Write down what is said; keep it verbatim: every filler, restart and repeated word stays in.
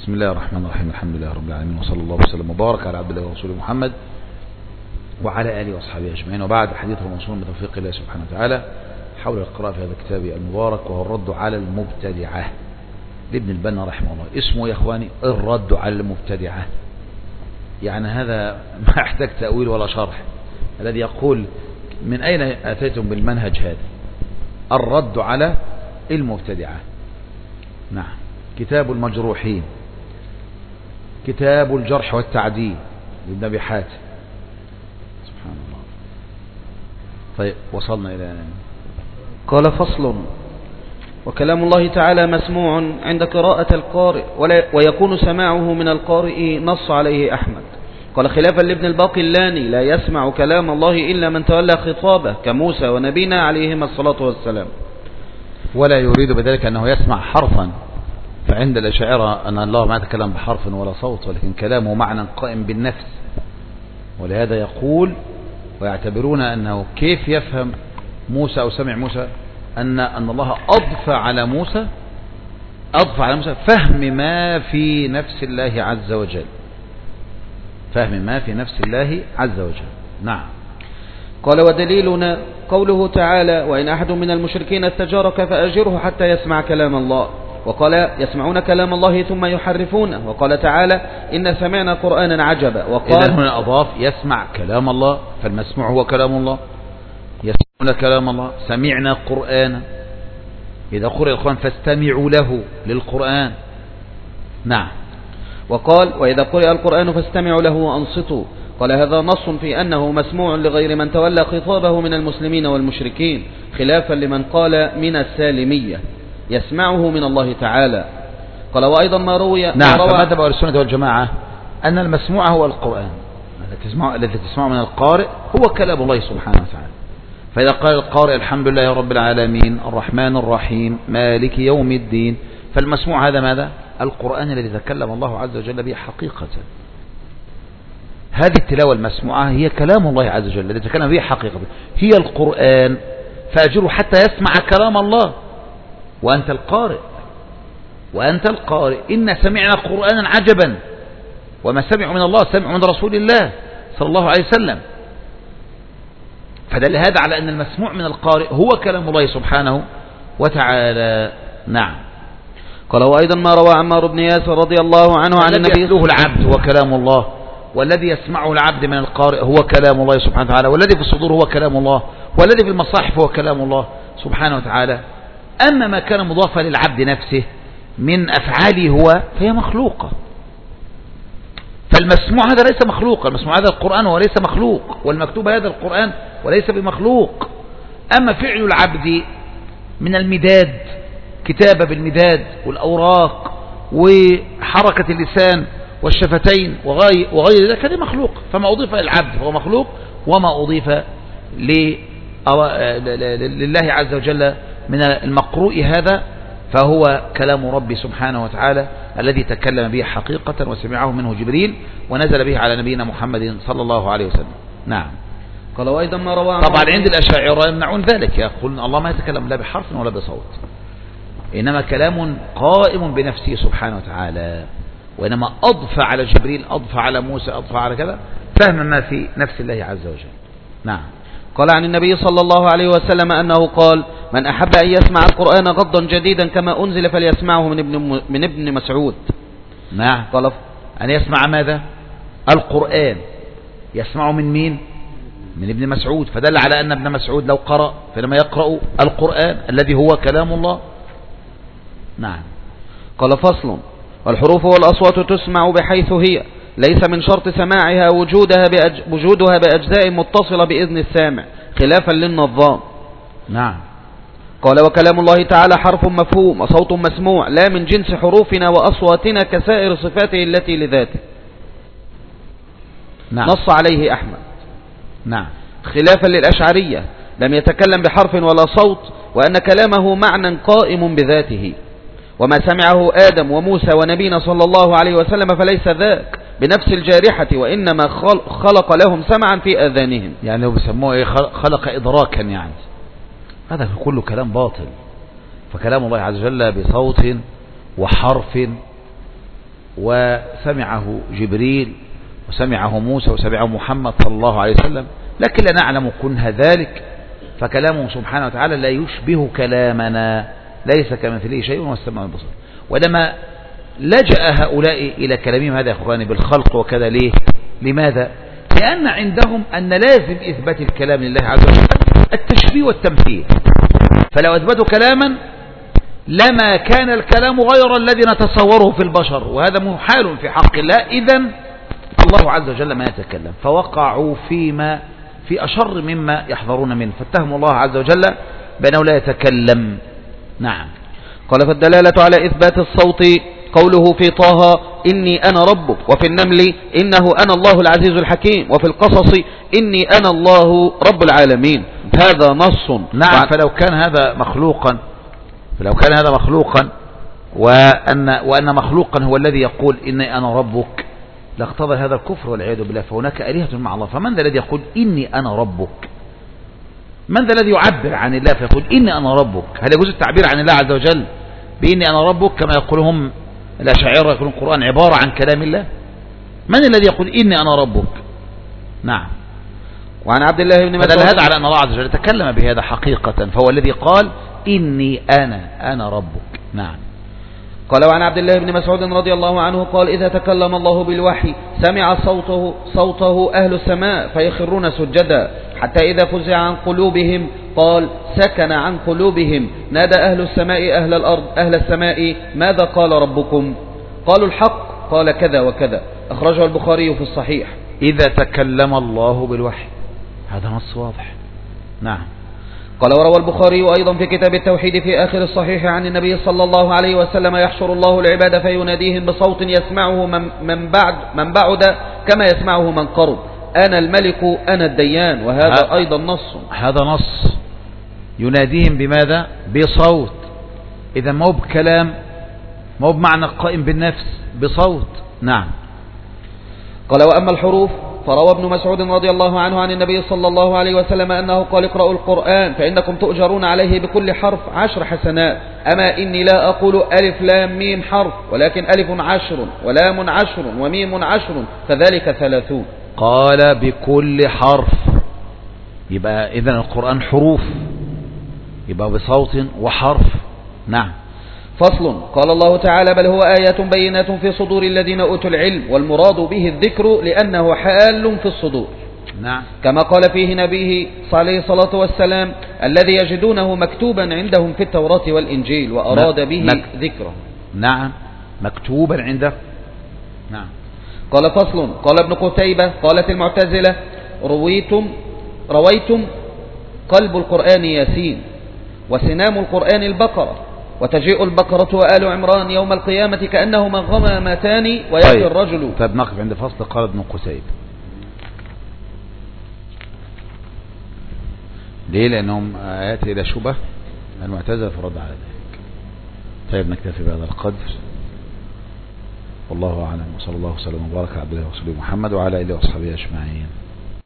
بسم الله الرحمن الرحيم. الحمد لله رب العالمين، وصلى الله وسلم وبارك على عبد الله ورسوله محمد وعلى آله وأصحابه أجمعين، وبعد. حديث الموصول بتوفيق الله سبحانه وتعالى حول القراءة في هذا الكتاب المبارك، وهو الرد على المبتدعة لابن البنا رحمه الله. اسمه يا اخواني الرد على المبتدعة، يعني هذا ما يحتاج تأويل ولا شرح. الذي يقول من أين أتيتم بالمنهج هذا؟ الرد على المبتدعة. نعم. كتاب المجروحين، كتاب الجرح والتعديل لابن أبي حاتم. سبحان الله. طيب وصلنا إلى قال: فصل: وكلام الله تعالى مسموع عند قراءة القارئ، ويكون سماعه من القارئ نص عليه أحمد. قال خلافا لابن الباقلاني: لا يسمع كلام الله إلا من تولى خطابه كموسى ونبينا عليهما الصلاة والسلام. ولا يريد بذلك أنه يسمع حرفا، فعند الأشاعرة أن الله ما يتكلم بحرف ولا صوت، ولكن كلامه معنى قائم بالنفس. ولهذا يقول ويعتبرون أنه كيف يفهم موسى أو سمع موسى أن أن الله أضفى على موسى أضفى على موسى فهم ما في نفس الله عز وجل، فهم ما في نفس الله عز وجل. نعم. قال: ودليلنا قوله تعالى: وإن أحد من المشركين استجارك فأجره حتى يسمع كلام الله. وقال: يسمعون كلام الله ثم يحرفونه. وقال تعالى: إن سمعنا قرآنا عجبا. وقال: إذن هنا أضاف يسمع كلام الله، فالمسموع هو كلام الله. يسمعون كلام الله، سمعنا قرآنا. إذا قرأ القرآن فاستمعوا له للقرآن. نعم. وقال: وإذا قرأ القرآن فاستمعوا له وأنصتوا. قال: هذا نص في أنه مسموع لغير من تولى خطابه من المسلمين والمشركين، خلافا لمن قال من السالمية يسمعه من الله تعالى. قال: وأيضا ما روي نعم. فمذهب أهل السنة والجماعة أن المسموع هو القرآن، الذي تسمعه من القارئ هو كلام الله سبحانه وتعالى. فإذا قال القارئ الحمد لله رب العالمين الرحمن الرحيم مالك يوم الدين، فالمسموع هذا ماذا؟ القرآن الذي تكلم الله عز وجل به حقيقة. هذه التلاوة المسموعة هي كلام الله عز وجل الذي تكلم به حقيقة، هي القرآن. فأجره حتى يسمع كلام الله، وأنت القارئ وأنت القارئ إن سمعنا قرآنا عجبا. وما سمعوا من الله سمعوا من رسول الله صلى الله عليه وسلم. فدل هذا على أن المسموع من القارئ هو كلام الله سبحانه وتعالى. نعم. قال: وأيضا ما روى عمار بن ياسر رضي الله عنه عن النبي: يتلوه العبد هو كلام الله، والذي يسمعه العبد من القارئ هو كلام الله سبحانه وتعالى، والذي في الصدور هو كلام الله، والذي في المصاحف هو كلام الله سبحانه وتعالى. أما ما كان مضافا للعبد نفسه من أفعاله هو فهي مخلوقة. فالمسموع هذا ليس مخلوق، المسموع هذا القرآن وليس مخلوق، والمكتوب هذا القرآن وليس بمخلوق. أما فعل العبد من المداد، كتابة بالمداد والأوراق وحركة اللسان والشفتين وغير ذلك، هذا مخلوق. فما أضيف للعبد فهو مخلوق، وما أضيف لله عز وجل من المقروء هذا فهو كلام ربي سبحانه وتعالى الذي تكلم به حقيقة وسمعه منه جبريل ونزل به على نبينا محمد صلى الله عليه وسلم. نعم. قال: وأيضا ما روى طبعا عند الأشاعرة يمنعون ذلك، يقولون الله ما يتكلم لا بحرف ولا بصوت، إنما كلام قائم بنفسه سبحانه وتعالى. وإنما أضفى على جبريل، أضفى على موسى، أضفى على كذا، فهم ما في نفس الله عز وجل. نعم. قال عن النبي صلى الله عليه وسلم أنه قال: من أحب أن يسمع القرآن غضا جديدا كما أنزل فليسمعه من ابن, من ابن مسعود. نعم. قال: أن يسمع ماذا؟ القرآن. يسمعه من مين؟ من ابن مسعود. فدل على أن ابن مسعود لو قرأ فلما يقرأ القرآن الذي هو كلام الله. نعم. قال: فصل: والحروف والأصوات تسمع بحيث هي، ليس من شرط سماعها وجودها, بأج... وجودها بأجزاء متصلة بإذن السامع، خلافا للنظام. نعم. قال: وكلام الله تعالى حرف مفهوم وصوت مسموع، لا من جنس حروفنا وأصواتنا كسائر صفاته التي لذاته. نعم. نص عليه أحمد. نعم. خلافا للأشعرية لم يتكلم بحرف ولا صوت، وأن كلامه معنى قائم بذاته. وما سمعه آدم وموسى ونبينا صلى الله عليه وسلم فليس ذاك بنفس الجارحة، وإنما خلق لهم سمعا في آذانهم. يعني لو بيسموه إيه؟ خلق إدراكا، يعني هذا كله كلام باطل. فكلام الله عز وجل بصوت وحرف وسمعه جبريل وسمعه موسى وسمعه محمد صلى الله عليه وسلم، لكن لا نعلم كنه ذلك، فكلامه سبحانه وتعالى لا يشبه كلامنا، ليس كمثله شيء والسمع والبصر. ولما لجأ هؤلاء إلى كلامهم هذا يا أخواني بالخلق وكذا، ليه؟ لماذا؟ لأن عندهم أن لازم إثبات الكلام لله عز وجل التشبيه والتمثيل، فلو أثبتوا كلاما لما كان الكلام غير الذي نتصوره في البشر، وهذا محال في حق الله، إذن الله عز وجل ما يتكلم، فوقعوا فيما في أشر مما يحذرون منه، فاتهموا الله عز وجل بأنه لا يتكلم. نعم. قال فالدلالة على إثبات الصوت قوله في طه إني أنا ربك، وفي النمل إنه أنا الله العزيز الحكيم، وفي القصص إني أنا الله رب العالمين. هذا نص. نعم. فلو كان هذا مخلوقا فلو كان هذا مخلوقا وأن, وأن مخلوقا هو الذي يقول إني أنا ربك لاقتضى هذا الكفر والعياذ بالله، فهناك آلهة مع الله، فمن ذا الذي يقول إني أنا ربك؟ من ذا الذي يعبر عن الله فيقول إني أنا ربك؟ هل يجوز التعبير عن الله عز وجل بإني أنا ربك كما يقولهم الأشاعرة، يقولون القرآن عبارة عن كلام الله؟ من الذي يقول إني أنا ربك؟ نعم. وعن عبد الله بن مسعود، هذا على أن الله عز وجل تكلم بهذا حقيقة، فهو الذي قال إني أنا أنا ربك. نعم. قال وعن عبد الله بن مسعود رضي الله عنه قال إذا تكلم الله بالوحي سمع صوته, صوته أهل السماء فيخرون سجدا، حتى إذا فزع عن قلوبهم قال سكن عن قلوبهم، نادى أهل السماء أهل الأرض أهل السماء ماذا قال ربكم؟ قالوا الحق، قال كذا وكذا. أخرجه البخاري في الصحيح. إذا تكلم الله بالوحي، هذا نص واضح. نعم. قال وروى البخاري أيضا في كتاب التوحيد في آخر الصحيح عن النبي صلى الله عليه وسلم يحشر الله العباد فيناديهم بصوت يسمعه من بعد من بعد كما يسمعه من قرب، أنا الملك أنا الديان. وهذا أيضا نص. هذا نص يناديهم بماذا؟ بصوت. إذا ما هو بكلام، ما هو بمعنى قائم بالنفس، بصوت. نعم. قال وأما الحروف فروى ابن مسعود رضي الله عنه عن النبي صلى الله عليه وسلم أنه قال اقرأوا القرآن فإنكم تؤجرون عليه بكل حرف عشر حسنات، أما إني لا أقول ألف لام ميم حرف، ولكن ألف عشر ولام عشر وميم عشر فذلك ثلاثون. قال بكل حرف، يبقى إذن القرآن حروف، يبقى بصوت وحرف. نعم. فصل. قال الله تعالى بل هو آيات بينات في صدور الذين أوتوا العلم، والمراد به الذكر لأنه حال في الصدور. نعم. كما قال فيه نبيه عليه الصلاة والسلام الذي يجدونه مكتوبا عندهم في التوراة والإنجيل، وأراد به مك... ذكره. نعم. مكتوبا عنده. نعم. قال فصل. قال ابن قتيبة قالت المعتزلة رويتم رويتم قلب القرآن ياسين، وسنام القرآن البقرة، وتجيء البقرة وآل عمران يوم القيامة كأنهما غمامتان ويأتي طيب. الرجل. طيب نقف عند فصل قال ابن قتيبة. ليه؟ لأنهم آيات إلى شبه المعتزلة فرد على ذلك. طيب نكتفي بهذا القدر، والله أعلم، وصلى الله وسلم وبارك على عبده ورسوله محمد وعلى آله وأصحابه أجمعين.